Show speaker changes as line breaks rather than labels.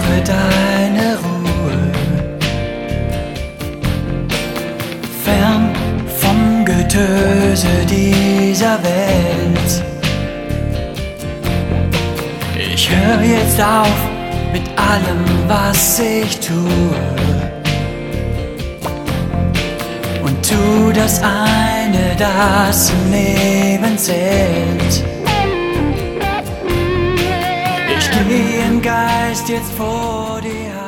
brauche deine Ruhe, fern vom Getöse dieser Welt. Ich höre jetzt auf mit allem, was ich tue, und tu das eine, das im Leben zählt. Ich gehe im Geist jetzt vor dir.